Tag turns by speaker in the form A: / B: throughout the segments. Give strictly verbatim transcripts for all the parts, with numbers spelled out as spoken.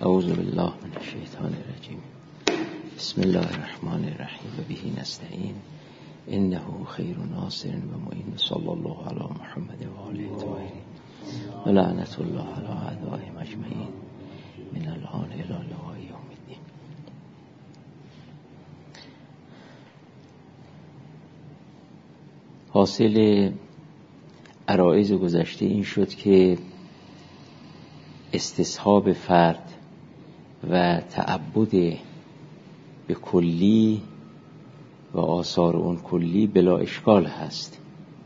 A: اعوذ بالله من الشیطان الرجیم. بسم الله الرحمن الرحیم و به نستعین انه خیر ناصر و معین. صلی الله علی محمد و آله الطاهرین و لعنت الله علی اعدائهم اجمعین من الان الی لقاء یوم الدین. حاصل عرایض گذشته این شد که استصحاب فرد و تعبد به کلی و آثار اون کلی بلا اشکال هست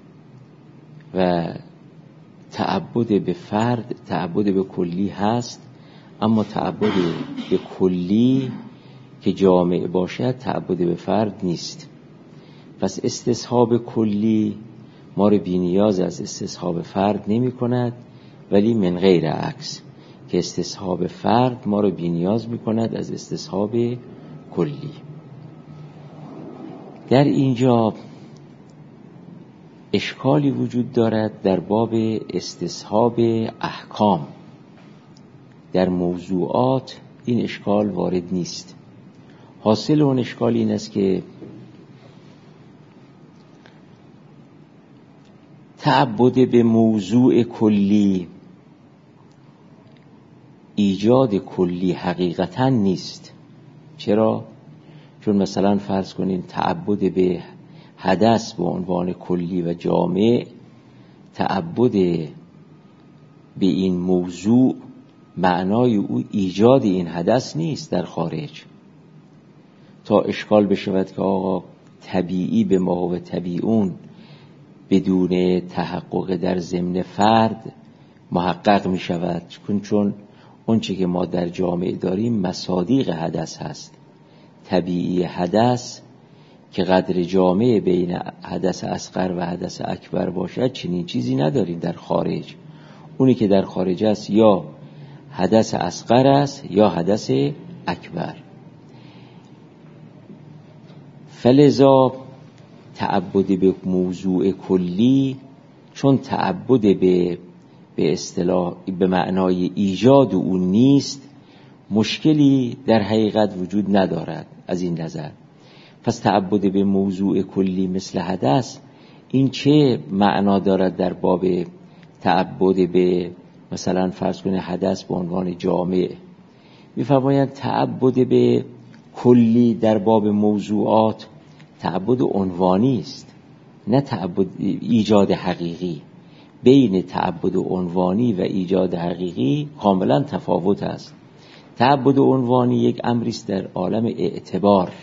A: و تعبد به فرد تعبد به کلی هست، اما تعبد به کلی که جامع باشد تعبد به فرد نیست. پس استصحاب کلی ما رو بی نیاز از استصحاب فرد نمی کند، ولی من غیر عکس که استصحاب فرد ما رو بی نیاز می کند از استصحاب کلی. در اینجا اشکالی وجود دارد در باب استصحاب احکام. در موضوعات این اشکال وارد نیست. حاصل اون اشکال این است که تعبد به موضوع کلی ایجاد کلی حقیقتا نیست. چرا؟ چون مثلا فرض کنین تعبد به حدث به عنوان کلی و جامع، تعبد به این موضوع معنای او ایجاد این حدث نیست در خارج. تا اشکال بشود که آقا طبیعی به ما و طبیعون بدون تحقق در ضمن فرد محقق می شود، چون اون چی که ما در جامعه داریم مصادیق حدث هست. طبیعی حدث که قدر جامعه بین حدث اصغر و حدث اکبر باشد چنین چیزی نداریم در خارج. اونی که در خارج است یا حدث اصغر است یا حدث اکبر. فلذا تعبد به موضوع کلی چون تعبد به به اصطلاح به معنای ایجاد اون نیست، مشکلی در حقیقت وجود ندارد از این نظر. پس تعبد به موضوع کلی مثل حدث این چه معنا دارد در باب تعبد به مثلا فرض کنه حدث به عنوان جامع؟ می‌فرمایند تعبد به کلی در باب موضوعات تعبد عنوانی است، نه تعبد ایجاد حقیقی. بین تعبد عنوانی و ایجاد حقیقی کاملا تفاوت است. تعبد عنوانی یک امری است در عالم اعتبار،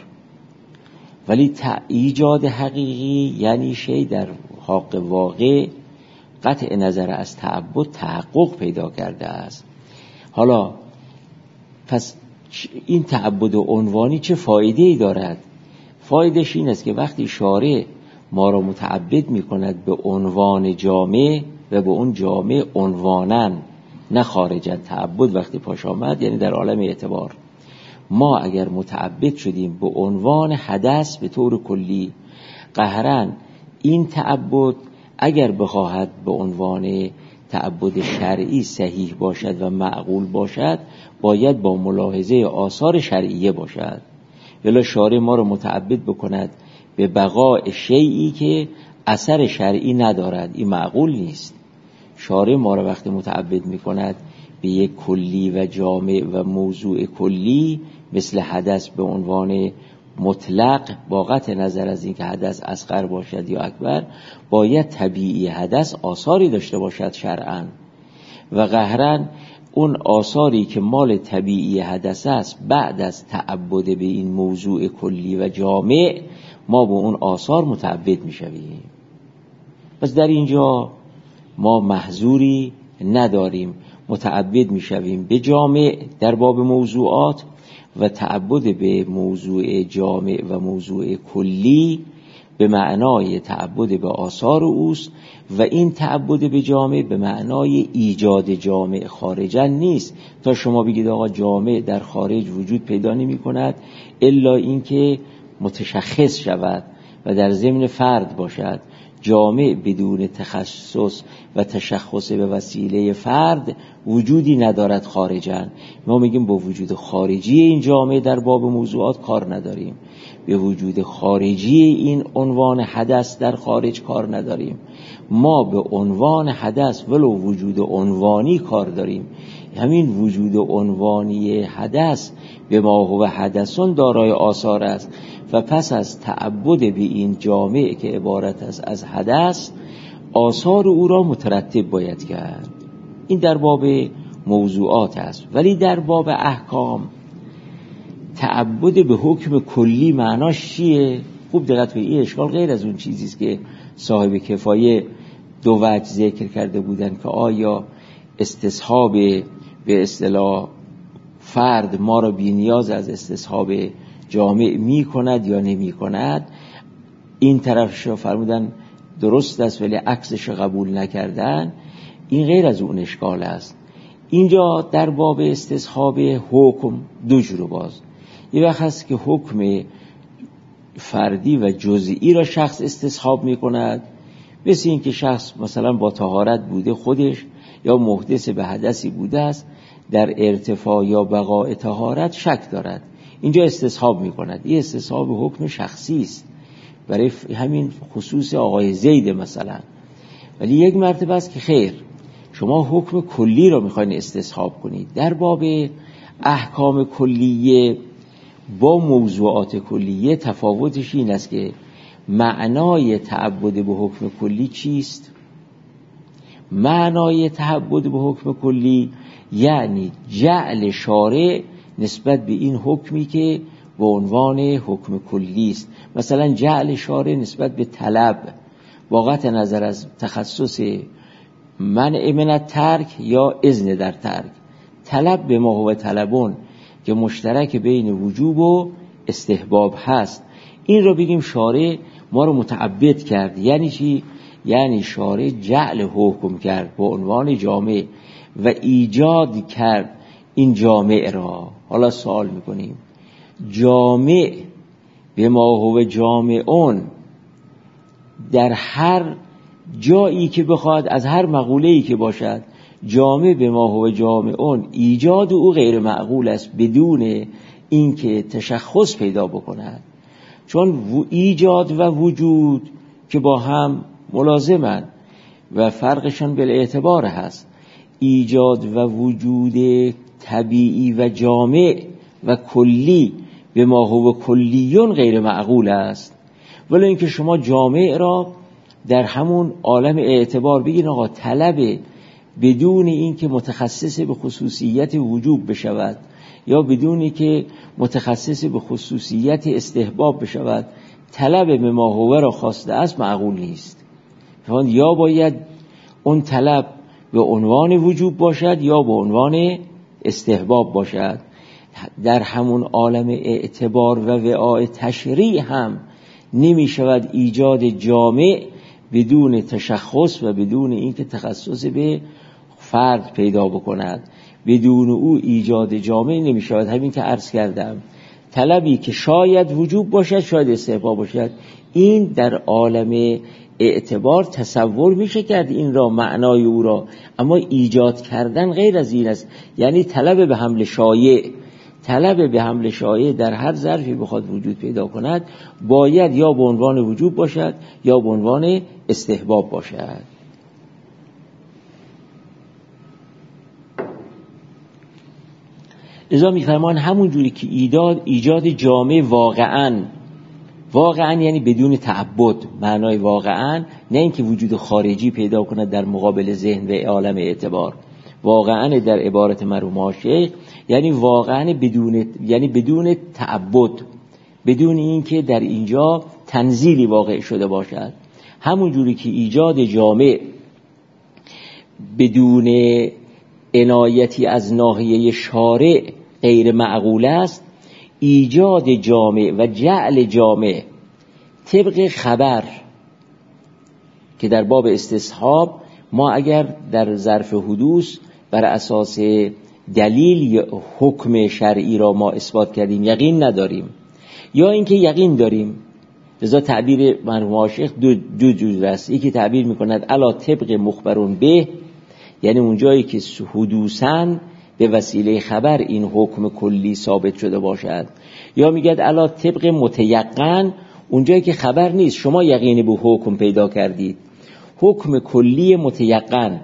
A: ولی ایجاد حقیقی یعنی شی در حق واقع قطع نظر از تعبد تحقق پیدا کرده است. حالا پس این تعبد عنوانی چه فایده‌ای دارد؟ فایدهش این است که وقتی شارع ما را متعبد می کند به عنوان جامع و به اون جامع عنواناً نه خارجاً تعبد وقتی پاش آمد، یعنی در عالم اعتبار ما اگر متعبد شدیم به عنوان حدث به طور کلی، قهراً این تعبد اگر بخواهد به عنوان تعبد شرعی صحیح باشد و معقول باشد باید با ملاحظه آثار شرعیه باشد. ولی شارع ما را متعبد بکند به بقاء شیئی که اثر شرعی ندارد، این معقول نیست. شارع ما را وقتی متعبد می کند به یک کلی و جامع و موضوع کلی مثل حدث به عنوان مطلق با قطع نظر از اینکه حدث اصغر باشد یا اکبر، باید طبیعی حدث آثاری داشته باشد شرعاً و قهراً اون آثاری که مال طبیعی حدث است بعد از تعبد به این موضوع کلی و جامع ما به اون آثار متعبد می شویم. پس در اینجا ما محظوری نداریم، متعبد می شویم به جامع در باب موضوعات و تعبد به موضوع جامع و موضوع کلی به معنای تعبد به آثار اوست و این تعبد به جامع به معنای ایجاد جامع خارجا نیست. تا شما بگید آقا جامع در خارج وجود پیدا نمی کند الا اینکه متشخص شود و در ضمن فرد باشد، جامع بدون تخصص و تشخص به وسیله فرد وجودی ندارد خارجاً. ما میگیم با وجود خارجی این جامع در باب موضوعات کار نداریم، به وجود خارجی این عنوان حدث در خارج کار نداریم. ما به عنوان حدث ولو وجود عنوانی کار داریم. همین وجود عنوانی حدث به ما هو حدثون دارای آثار است و پس از تعبد به این جامع که عبارت است از حدث، آثار او را مترتب باید کرد. این در باب موضوعات است. ولی در باب احکام تعبد به حکم کلی معناش چیه؟ خوب دقت کنید، این اشکال غیر از اون چیزی است که صاحب کفایه دو وجه ذکر کرده بودند که آیا استصحاب به اصطلاح فرد ما را بی نیاز از استصحاب جامع می کند یا نمی کند. این طرفش را فرمودن درست است ولی عکسش قبول نکردن. این غیر از اون اشکال است. اینجا در باب استصحاب حکم دو جور باز، یه وقت هست که حکم فردی و جزئی را شخص استصحاب می کند، مثل این که شخص مثلا با طهارت بوده خودش یا محدث به حدثی بوده است، در ارتفاع یا بقاء طهارت شک دارد، اینجا استصحاب می کند. این استصحاب حکم شخصی است برای همین خصوص آقای زید مثلا. ولی یک مرتبه است که خیر، شما حکم کلی را میخواین استصحاب کنید. در باب احکام کلیه با موضوعات کلیه تفاوتش این است که معنای تعبد به حکم کلی چیست؟ معنای تعبد به حکم کلی یعنی جعل شارع نسبت به این حکمی که به عنوان حکم کلی است. مثلا جعل شارع نسبت به طلب واقعا نظر از تخصص منع من الترک یا اذن در ترک. طلب به ما هو طلبون که مشترک بین وجوب و استحباب هست، این رو بگیم شارع ما رو متعبد کرد. یعنی چی؟ یعنی شارع جعل حکم کرد به عنوان جامع و ایجاد کرد این جامع را. حالا سوال میکنیم جامع به ما هو جامعون در هر جایی که بخواد از هر مقوله‌ای که باشد جامع به ما هو جامعون ایجاد او غیر معقول است بدون اینکه تشخص پیدا بکند، چون ایجاد و وجود که با هم ملازمند و فرقشان بالاعتبار هست. ایجاد و وجود طبیعی و جامع و کلی به ما هو کلیون غیر معقول است. ولی اینکه شما جامع را در همون عالم اعتبار بگین آقا طلب بدون اینکه متخصص به خصوصیت وجوب بشود یا بدون اینکه متخصص به خصوصیت استحباب بشود، طلب به ما هو را خواسته است معقول نیست. یا باید اون طلب به عنوان وجوب باشد یا به عنوان استحباب باشد. در همون عالم اعتبار و وعاء تشریع هم نمی شود ایجاد جامع بدون تشخص و بدون اینکه تخصص به فرد پیدا بکند. بدون او ایجاد جامع نمی شود. همین که عرض کردم، طلبی که شاید وجوب باشد شاید استحباب باشد، این در عالم اعتبار تصور میشه کرد این را، معنای او را، اما ایجاد کردن غیر از این است. یعنی طلب به حمل شایع، طلب به حمل شایع در هر ظرفی بخواد وجود پیدا کند باید یا به عنوان وجوب باشد یا به عنوان استحباب باشد. لذا می‌فرمان همون جوری که ایجاد ایجاد جامع واقعاً واقعاً یعنی بدون تعبد، معنای واقعاً نه اینکه وجود خارجی پیدا کند در مقابل ذهن و عالم اعتبار، واقعاً در عبارت مرحوم شیخ یعنی واقعاً بدون یعنی بدون تعبد، بدون اینکه در اینجا تنزیلی واقع شده باشد. همون جوری که ایجاد جامع بدون عنایتی از ناحیه شارع غیر معقول است، ایجاد جامع و جعل جامع طبق خبر که در باب استصحاب ما اگر در ظرف حدوث بر اساس دلیل یا حکم شرعی را ما اثبات کردیم یقین نداریم، یا اینکه یقین داریم لذا تعبیر مرحوم عاشق دو دو جور است. یکی تعبیر میکند علا طبق مخبرون به، یعنی اون جایی که حدوثاً به وسیله خبر این حکم کلی ثابت شده باشد، یا میگد علا طبق متیقن، اون جایی که خبر نیست شما یقینی به حکم پیدا کردید. حکم کلی متیقن،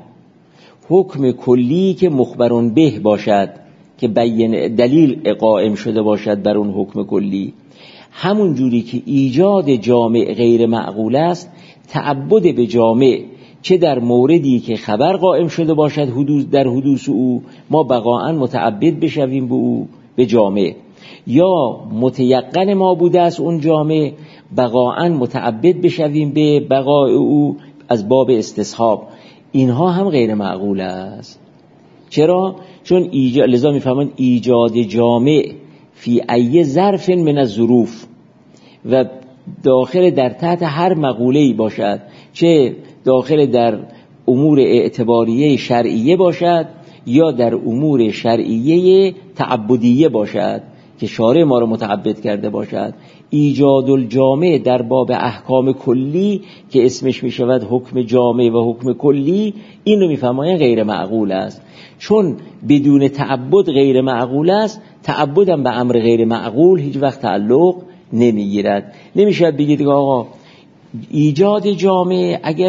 A: حکم کلی که مخبرون به باشد که بیان دلیل قائم شده باشد بر اون حکم کلی. همون جوری که ایجاد جامع غیر معقول است، تعبد به جامع چه در موردی که خبر قائم شده باشد حدوث در حدوث او ما بقاءً متعبد بشویم به او به جامع، یا متیقن ما بوده است اون جامع بقاءً متعبد بشویم به بقاء او از باب استصحاب. اینها هم غیر معقول است. چرا؟ چون ایجاد، لذا میفهمند ایجاد جامع فی ای ظرف من الظروف و داخل در تحت هر مقوله‌ای باشد، چه داخل در امور اعتباریه شرعیه باشد یا در امور شرعیه تعبدیه باشد که شارع ما رو متعبد کرده باشد، ایجاد الجامع در باب احکام کلی که اسمش می شود حکم جامع و حکم کلی، این رو می فرمایند غیر معقول است. چون بدون تعبد غیر معقول است، تعبدم به امر غیر معقول هیچ وقت تعلق نمی گیرد. نمیشه بگید که آقا ایجاد جامع اگر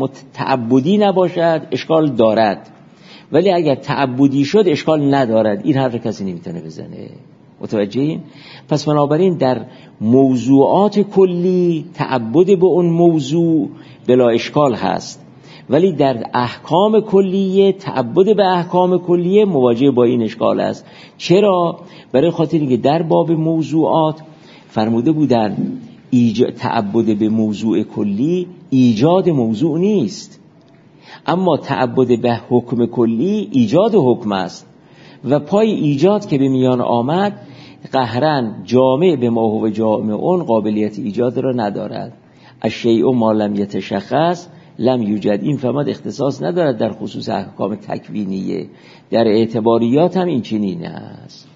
A: تعبدی نباشد اشکال دارد، ولی اگر تعبدی شد اشکال ندارد. این حرف کسی نمیتونه بزنه. متوجهین؟ پس بنابراین در موضوعات کلی تعبد به اون موضوع بلا اشکال هست، ولی در احکام کلیه تعبد به احکام کلیه مواجه با این اشکال است. چرا؟ برای خاطر اینکه در باب موضوعات فرموده بودن ایجاد تعبد به موضوع کلی ایجاد موضوع نیست، اما تعبد به حکم کلی ایجاد حکم است و پای ایجاد که به میان آمد قهرن جامع به ما هو جامع اون قابلیت ایجاد را ندارد. الشیء ما لم یتشخص لم یوجد. این فهمد اختصاص ندارد در خصوص احکام تکوینیه، در اعتباریات هم این چنین است.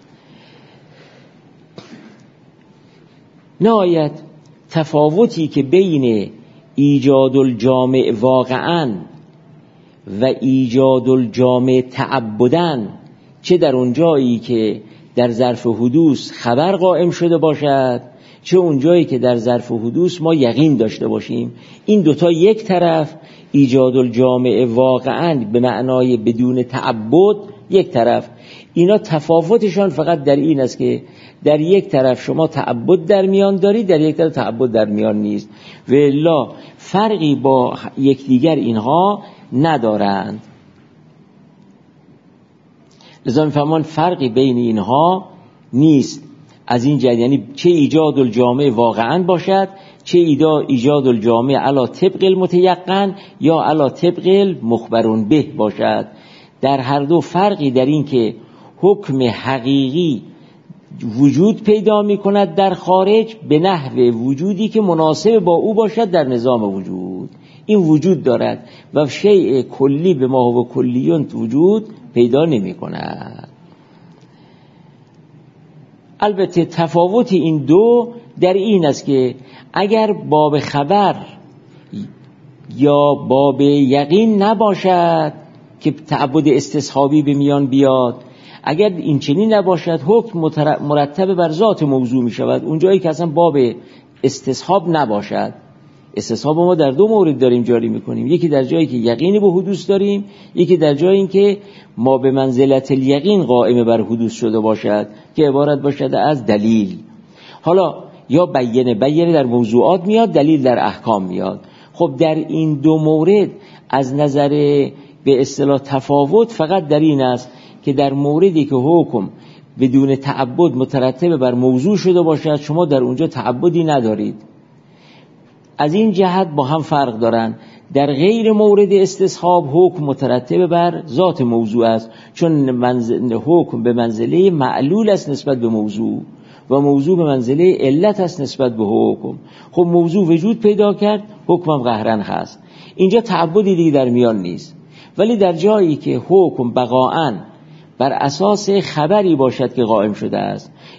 A: نهایت تفاوتی که بین ایجاد الجامع واقعاً و ایجاد الجامع تعبداً، چه در اون جایی که در ظرف حدوث خبر قائم شده باشد، چه اون جایی که در ظرف حدوث ما یقین داشته باشیم، این دوتا یک طرف، ایجاد الجامع واقعاً به معنای بدون تعبد یک طرف. اینا تفاوتشان فقط در این است که در یک طرف شما تعبد در میان دارید، در یک طرف تعبد در میان نیست، و الا فرقی با یکدیگر اینها ندارند. لذا میفهمان فرقی بین اینها نیست. از این جهت یعنی چه ایجاد الجامع واقعا باشد، چه ایجاد الجامع علا طبق المتیقن یا علا طبق المخبرون به باشد، در هر دو فرقی در این که حکم حقیقی وجود پیدا می کند در خارج به نحو وجودی که مناسب با او باشد در نظام وجود. این وجود دارد و شیء کلی به ما هو کلیون وجود پیدا نمی کند. البته تفاوت این دو در این است که اگر باب خبر یا باب یقین نباشد که تعبد استصحابی به میان بیاد، اگر این چنین نباشد حکم مرتب بر ذات موضوع می شود. اونجایی که اصلا باب استصحاب نباشد. استصحاب ما در دو مورد داریم جاری میکنیم، یکی در جایی که یقینی به حدوث داریم، یکی در جایی که ما به منزلت الیقین قائم بر حدوث شده باشد که عبارت باشد از دلیل. حالا یا بیینه بیینه در موضوعات میاد، دلیل در احکام میاد. خب در این دو مورد از نظر به اصطلاح تفاوت فقط در این است که در موردی که حکم بدون تعبد مترتب بر موضوع شده باشد شما در اونجا تعبدی ندارید. از این جهت با هم فرق دارن. در غیر مورد استصحاب حکم مترتب بر ذات موضوع است، چون منزل حکم به منزله معلول است نسبت به موضوع و موضوع به منزله علت است نسبت به حکم. خب موضوع وجود پیدا کرد، حکمم قهرن هست. اینجا تعبدی دیگه در میان نیست. ولی در جایی که حکم بقاءً بر اساس خبری باشد که قائم شده است،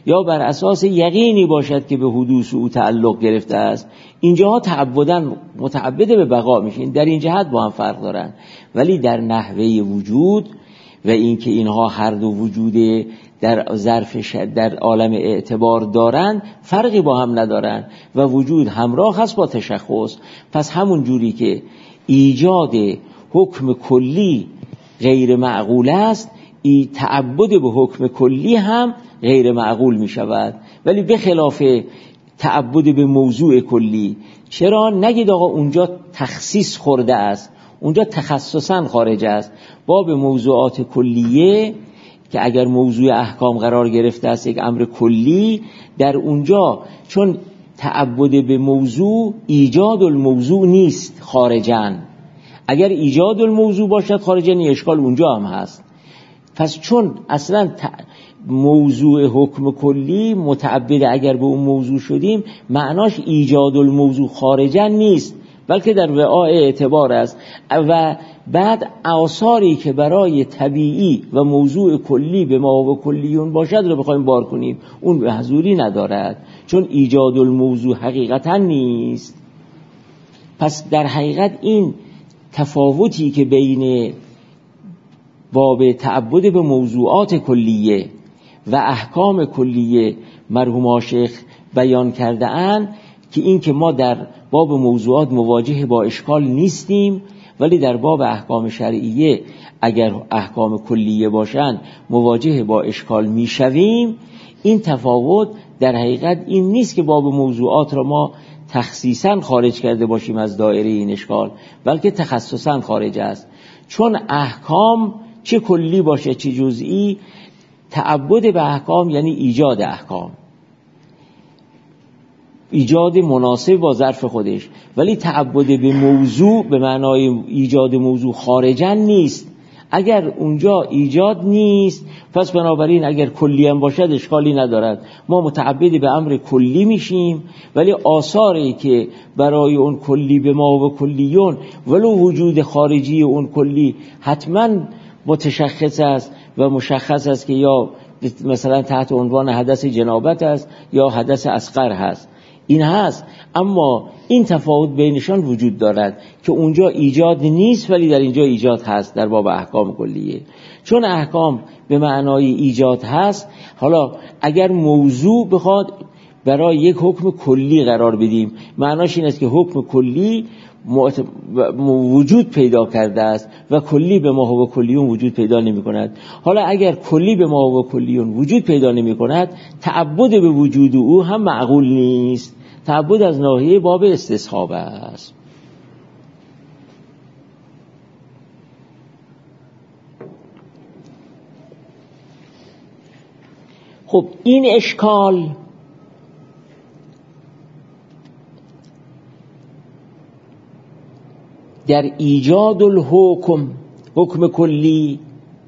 A: یا بر اساس یقینی باشد که به حدوث او تعلق گرفته است، اینجاها تعبداً متعبد به بقا میشین. در این جهت با هم فرق دارن. ولی در نحوه وجود و اینکه اینها هر دو وجود در ظرف در عالم اعتبار دارن فرقی با هم ندارن و وجود همراه هست با تشخص. پس همون جوری که ایجاد حکم کلی غیر معقول است، ای تعبد به حکم کلی هم غیر معقول می شود. ولی به خلاف تعبد به موضوع کلی. چرا؟ نگید آقا اونجا تخصیص خورده است، اونجا تخصصاً خارج است. باب موضوعات کلیه که اگر موضوع احکام قرار گرفته است یک امر کلی، در اونجا چون تعبد به موضوع ایجاد الموضوع نیست خارجاً. اگر ایجاد الموضوع باشد خارجاً اشکال اونجا هم هست. پس چون اصلاً موضوع حکم کلی متعبد اگر به اون موضوع شدیم معناش ایجاد الموضوع خارجاً نیست، بلکه در وعاء اعتبار است. و بعد آثاری که برای طبیعی و موضوع کلی به ما و کلیون باشد رو بخوایم بار کنیم، اون به حضوری ندارد، چون ایجاد الموضوع حقیقتا نیست. پس در حقیقت این تفاوتی که بین باب تعبد به موضوعات کلیه و احکام کلیه مرحوم شیخ بیان کرده اند که این که ما در باب موضوعات مواجه با اشکال نیستیم، ولی در باب احکام شرعیه اگر احکام کلیه باشند مواجه با اشکال میشویم. این تفاوت در حقیقت این نیست که باب موضوعات را ما تخصیصاً خارج کرده باشیم از دایره این اشکال، بلکه تخصصاً خارج است. چون احکام چه کلی باشه چه جزئی، تعبد به احکام یعنی ایجاد احکام، ایجاد مناسب با ظرف خودش، ولی تعبد به موضوع به معنای ایجاد موضوع خارجاً نیست. اگر اونجا ایجاد نیست پس بنابراین اگر کلی هم باشد اشکالی ندارد، ما متعبد به امر کلی میشیم، ولی آثاری که برای اون کلی به ما و کلیون ولو وجود خارجی اون کلی حتما متشخص است و مشخص است که یا مثلا تحت عنوان حدث جنابت است یا حدث اصغر هست، این هست. اما این تفاوت بینشان وجود دارد که اونجا ایجاد نیست ولی در اینجا ایجاد هست در باب احکام کلیه. چون احکام به معنای ایجاد هست، حالا اگر موضوع بخواد برای یک حکم کلی قرار بدیم، معناش این است که حکم کلی وجود پیدا کرده است و کلی به ما و کلیون وجود پیدا نمی کند. حالا اگر کلی به ما و کلیون وجود پیدا نمی کند، تعبد به وجود او هم معقول نیست. تعبد از ناحیه باب استصحاب است. خب این اشکال در ایجاد الحکم، حکم کلی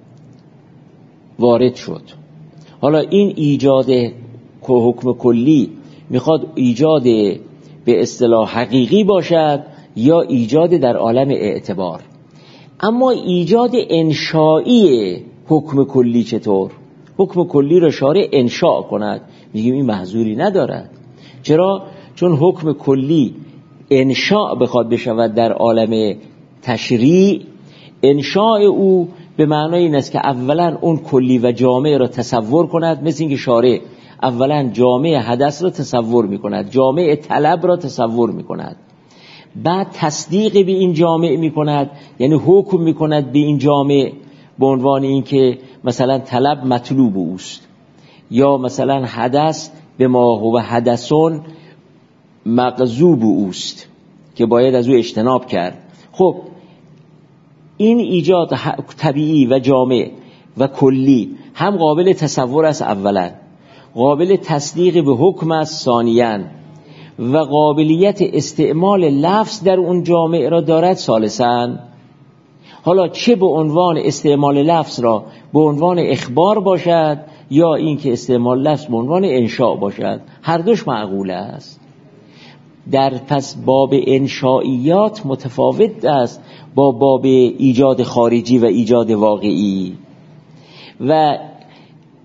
A: وارد شد. حالا این ایجاد حکم کلی میخواد ایجاد به اصطلاح حقیقی باشد یا ایجاد در عالم اعتبار. اما ایجاد انشایی حکم کلی چطور؟ حکم کلی را شارع انشاء کند، میگیم این محظوری ندارد. چرا؟ چون حکم کلی انشاء بخواد بشود در عالم تشریع، انشاء او به معنای این است که اولا اون کلی و جامع را تصور کند، مثل اینکه شارع اولا جامع حدث را تصور می کند، جامع طلب را تصور می کند، بعد تصدیق به این جامع می کند، یعنی حکم می کند به این جامع به عنوان این که مثلا طلب مطلوب اوست، یا مثلا حدث به ما هو حدثون مغضوب اوست که باید از او اجتناب کرد. خب این ایجاد طبیعی و جامع و کلی هم قابل تصور است اولا، قابل تصدیق به حکم است ثانیاً، و قابلیت استعمال لفظ در اون جامع را دارد ثالثاً. حالا چه به عنوان استعمال لفظ را به عنوان اخبار باشد یا این که استعمال لفظ به عنوان انشاء باشد، هر دوش معقول است. در پس باب انشائیات متفاوت است با باب ایجاد خارجی و ایجاد واقعی. و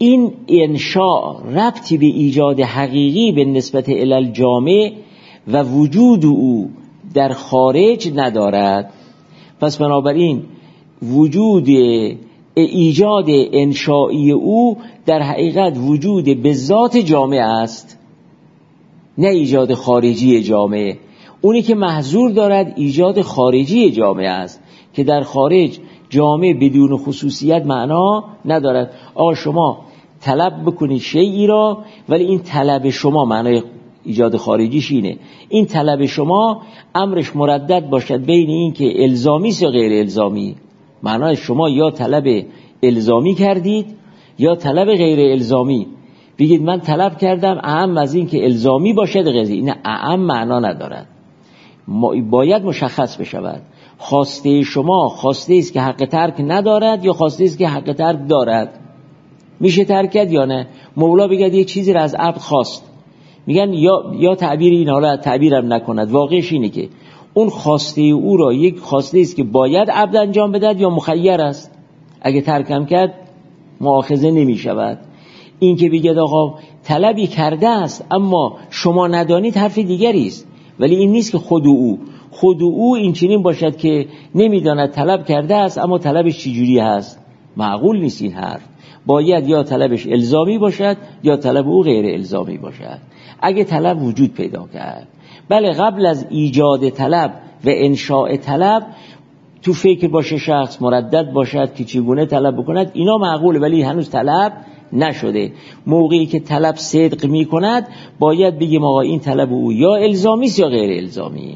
A: این انشاء ربطی به ایجاد حقیقی به نسبت الی جامع و وجود او در خارج ندارد. پس بنابراین وجود ایجاد انشایی او در حقیقت وجود به ذات جامع است، نه ایجاد خارجی جامع. اونی که محظور دارد ایجاد خارجی جامع است که در خارج جامع بدون خصوصیت معنا ندارد. آقا شما طلب بکنید شیئی را، ولی این طلب شما معنای ایجاد خارجیش اینه، این طلب شما امرش مردد باشد بین این که الزامی است یا غیر الزامی. معنای شما یا طلب الزامی کردید یا طلب غیر الزامی. بگید من طلب کردم اهم از این که الزامی باشد قضیه، این اهم معنا ندارد، باید مشخص بشود. خواسته شما خواسته است که حق ترک ندارد یا خواسته است که حق ترک دارد. میشه ترک کرد یا نه؟ مولا بگید یه چیزی را از عبد خواست، میگن یا یا تعبیر این، حالا تعبیرم نکند، واقعش اینه که اون خواسته او را یک خواسته است که باید عبد انجام بدهد یا مخیر است. اگه ترکم کرد مؤاخذه نمی شود. این که بگید آقا طلبی کرده است اما شما ندانید حرف دیگری است، ولی این نیست که خود او خود او این چنین باشد که نمیداند طلب کرده است اما طلبش چجوری هست. معقول نیست این حرف. باید یا طلبش الزامی باشد یا طلب او غیر الزامی باشد. اگه طلب وجود پیدا کرد، بله قبل از ایجاد طلب و انشاء طلب تو فکر باشه شخص، مردد باشد که چگونه طلب بکند، اینا معقوله، ولی هنوز طلب نشده. موقعی که طلب صدق می کند باید بگیم آقا این طلب او یا الزامی است یا غیر الزامی.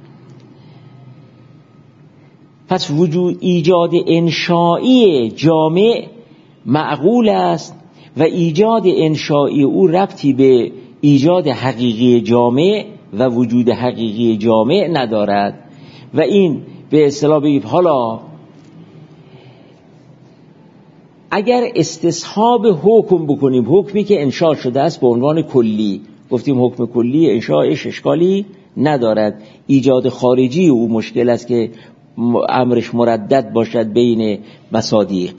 A: پس وجود ایجاد انشایی جامع معقول است و ایجاد انشایی او ربطی به ایجاد حقیقی جامع و وجود حقیقی جامع ندارد. و این به اصطلاح بگیم حالا اگر استصحاب حکم بکنیم، حکمی که انشاء شده است به عنوان کلی، گفتیم حکم کلی انشاءش اشکالی ندارد، ایجاد خارجی او مشکل است که امرش مردد باشد بین مصادیق.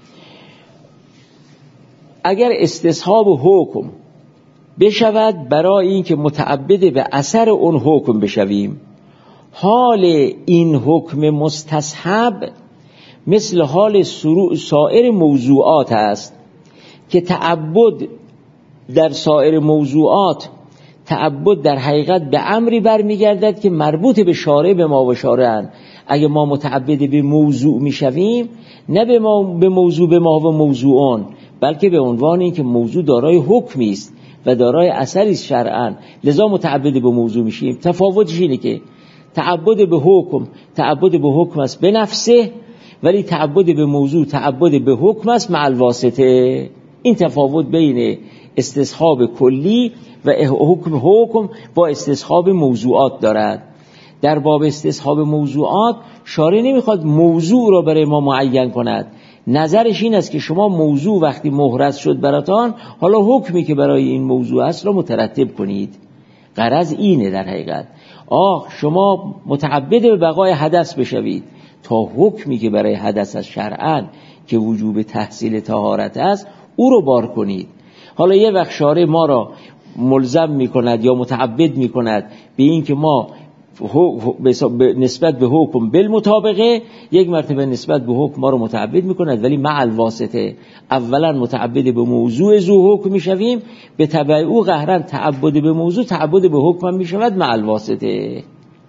A: اگر استصحاب حکم بشود برای این که متعبد به اثر اون حکم بشویم، حال این حکم مستصحب مثل حال سایر موضوعات است که تعبد در سایر موضوعات تعبد در حقیقت به امری برمیگردد که مربوط به شارع به ما و شارعن. اگه ما متعبد به موضوع میشویم، نه به ما به موضوع به ما و موضوعان، بلکه به عنوان این که موضوع دارای حکمی است و دارای اثری است شرعاً، لذا متعبد به موضوع میشیم. تفاوتش اینه که تعبد به حکم تعبد به حکم است به نفسه، ولی تعبد به موضوع تعبد به حکم است مع الواسطه. این تفاوت بین استصحاب کلی و حکم حکم با استصحاب موضوعات دارد. در باب استصحاب موضوعات شارع نمیخواد موضوع را برای ما معین کند، نظرش این است که شما موضوع وقتی محرز شد براتان، حالا حکمی که برای این موضوع است را مترتب کنید. غرض اینه در حقیقت. آه شما متعبد به بقای حدث بشوید تا حکمی که برای حدث از شرعاً که وجوب تحصیل طهارت است او رو بار کنید. حالا یه وقت شارع ما را ملزم می کند یا متعبد می کند به این که ما نسبت به حکم بالمطابقه، یک مرتبه نسبت به حکم ما رو متعبد می کند ولی مع الواسطه. اولا متعبد به موضوع ذو حکم می شویم، به تبع او قهرا تعبد به موضوع تعبد به حکم می شود مع الواسطه.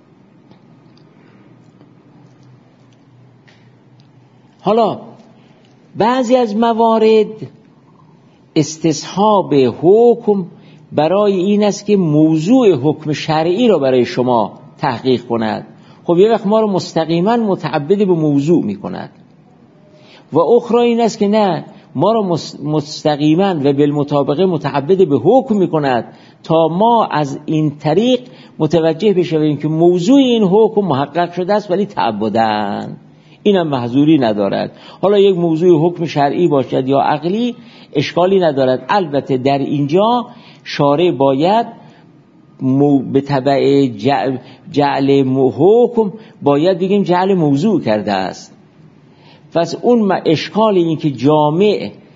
A: حالا بعضی از موارد استصحاب حکم برای این است که موضوع حکم شرعی را برای شما تحقیق کند. خب یه وقت ما رو مستقیما متعبد به موضوع می کند و اخرى این است که نه، ما رو مستقیما و بالمطابقه متعبد به حکم می کند تا ما از این طریق متوجه بشویم که موضوع این حکم محقق شده است ولی تعبدن. اینم محظوری ندارد. حالا یک موضوع حکم شرعی باشد یا عقلی اشکالی ندارد. البته در اینجا شارع باید به تبع جعل حکم باید بگیم جعل موضوع کرده است. پس اون اشکال این که جامع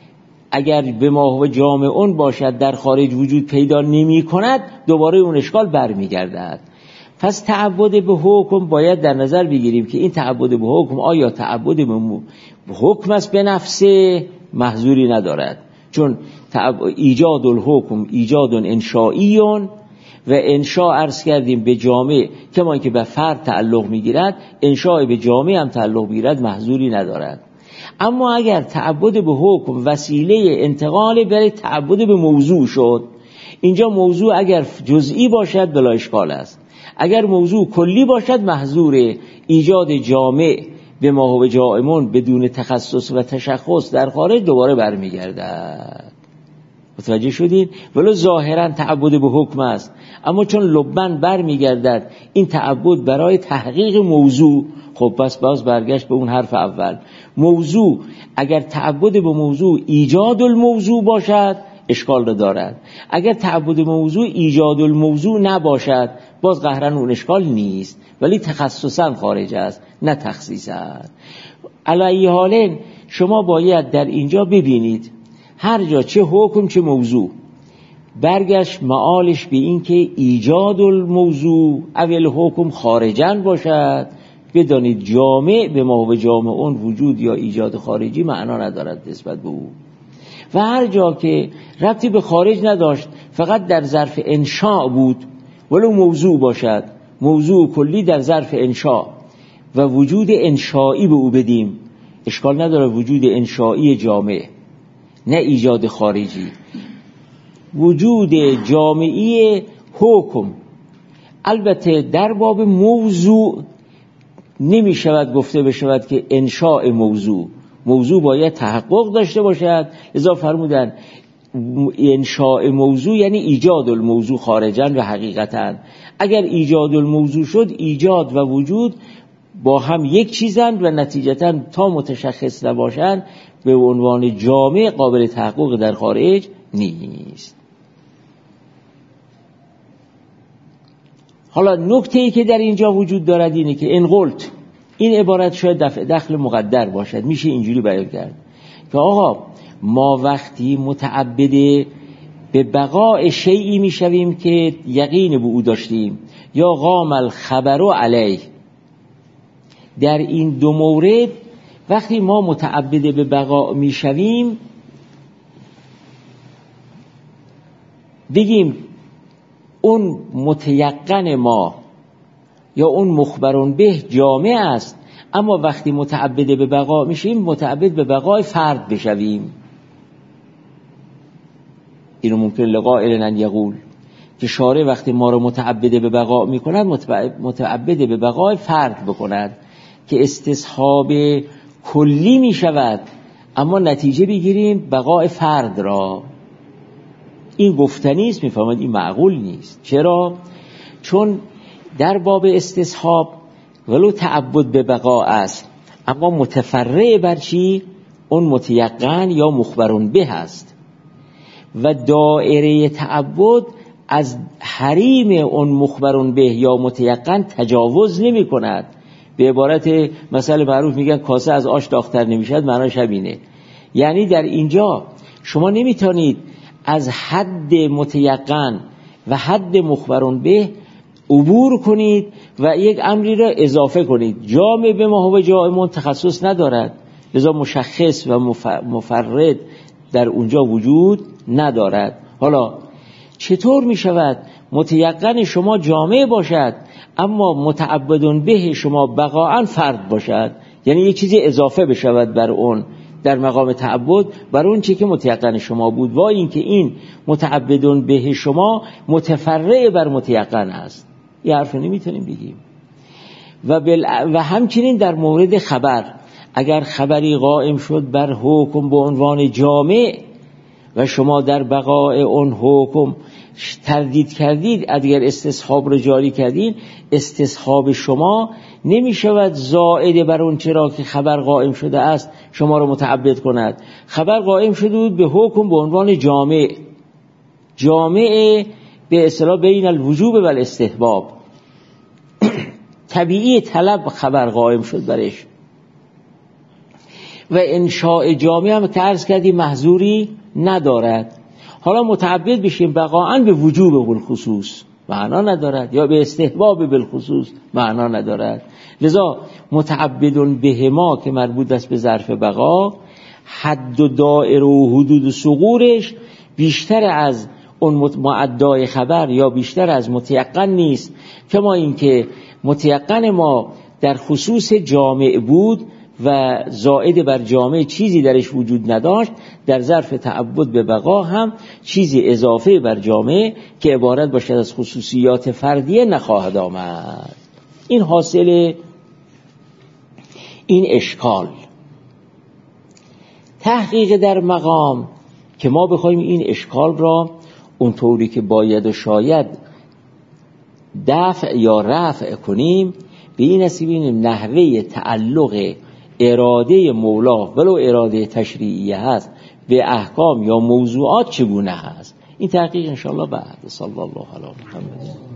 A: اگر به ما و جامع اون باشد در خارج وجود پیدا نمی کند دوباره اون اشکال برمیگردد. پس تعبد به حکم باید در نظر بگیریم که این تعبد به حکم آیا تعبد به حکم است به نفسه محظوری ندارد، چون ایجاد الحکم ایجاد انشائیون و انشاء عرض کردیم به جامع کما که به فرد تعلق میگیرد، انشاء به جامع هم تعلق میگیرد محظوری ندارد. اما اگر تعبد به حکم وسیله انتقال برای تعبد به موضوع شد، اینجا موضوع اگر جزئی باشد بلا اشکال است، اگر موضوع کلی باشد محظور ایجاد جامع به ما و جائمون بدون تخصص و تشخص در خارج دوباره برمیگردد. متوجه شدید؟ ولو ظاهرا تعبد به حکم است، اما چون لبن برمیگردد این تعبد برای تحقیق موضوع، خب پس باز برگشت به اون حرف اول. موضوع اگر تعبد به موضوع ایجاد الموضوع باشد اشکال را دارد، اگر تعبد به موضوع ایجاد الموضوع نباشد باز قهرن اون اشکال نیست، ولی تخصصا خارج است نه تخصیصا. علی حال شما باید در اینجا ببینید هر جا چه حکم چه موضوع برگشت معالش به این که ایجاد الموضوع اول حکم خارجن باشد، بدانید جامع به ما و جامع اون وجود یا ایجاد خارجی معنا ندارد نسبت به او. و هر جا که ربطی به خارج نداشت فقط در ظرف انشاء بود ولو موضوع باشد، موضوع کلی در ظرف انشاء و وجود انشایی به او بدیم، اشکال نداره وجود انشایی جامع نه ایجاد خارجی. وجود جامعی حکم البته در باب موضوع نمی شود گفته بشود که انشاء موضوع، موضوع باید تحقق داشته باشد، لذا فرمودن انشاء موضوع یعنی ایجاد الموضوع خارجاً و حقیقتاً. اگر ایجاد الموضوع شد ایجاد و وجود با هم یک چیزند و نتیجتاً تا متشخص نباشند به عنوان جامع قابل تحقق در خارج نیست. حالا نکته‌ای که در اینجا وجود دارد اینه که ان قلت، این عبارت شاید دفع دخل مقدر باشد، میشه اینجوری بیان کرد که آقا ما وقتی متعبد به بقاء شیئی میشویم که یقین به او داشتیم یا قام الخبر علیه، در این دو مورد وقتی ما متعبد به بقاء میشویم بگیم اون متیقن ما یا اون مخبرون به جامع است، اما وقتی متعبد به بقا میشیم متعبد به بقای فرد بشویم. اینو ممکن لقائل ان یقول که شارع وقتی ما رو متعبد به بقا میکند متعبد به بقای فرد بکند که استصحاب کلی میشود، اما نتیجه بگیریم بقای فرد را. این گفتنی است، میفهمید این معقول نیست. چرا؟ چون در باب استصحاب ولو تعبد به بقا است اما متفرع بر چی؟ اون متیقن یا مخبرون به است و دائره تعبد از حریم اون مخبرون به یا متیقن تجاوز نمی کند. به عبارت مثل معروف میگن کاسه از آش داغ‌تر نمیشد، معناش همینه. یعنی در اینجا شما نمیتونید از حد متیقن و حد مخبرون به عبور کنید و یک امری را اضافه کنید. جامع به ما و جائمون تخصص ندارد، لذا مشخص و مفرد در اونجا وجود ندارد. حالا چطور می شود متیقن شما جامع باشد اما متعبدون به شما بقاعا فرد باشد؟ یعنی یک چیزی اضافه بشود بر اون در مقام تعبد بر اون چی که متیقن شما بود، و این که این متعبدون به شما متفرع بر متیقن است. یه حرف نمیتونیم بگیم. و, بل... و همچنین در مورد خبر، اگر خبری قائم شد بر حکم به عنوان جامع و شما در بقاء اون حکم تردید کردید، اگر استصحاب رو جاری کردید، استصحاب شما نمی شود زائد بر اون چرا که خبر قائم شده است شما رو متعبد کند. خبر قائم شده بود به حکم به عنوان جامع، جامع به اصطلاح بین الوجوب و الاستحباب، طبیعی طلب خبر قائم شد برش. و انشاء جامع هم که عرض کردی محظوری ندارد. حالا متعبد بشیم بقاءً به وجوب بالخصوص معنا ندارد یا به استحباب بالخصوص معنا ندارد. لذا متعبد بهما که مربوط است به ظرف بقا، حد و دائره و حدود و ثغورش بیشتر از اون معدای خبر یا بیشتر از متیقن نیست. کما اینکه متیقن ما در خصوص جامع بود و زائد بر جامع چیزی درش وجود نداشت، در ظرف تعبد به بقا هم چیزی اضافه بر جامع که عبارت باشد از خصوصیات فردیه نخواهد آمد. این حاصل این اشکال. تحقیق در مقام که ما بخوایم این اشکال را اونطوری که باید و شاید دفع یا رفع کنیم، به این است ببینیم نحوه تعلق اراده مولا ولو اراده تشریعیه هست به احکام یا موضوعات چگونه هست. این تحقیق انشاءالله بعد. صلی الله علی محمد.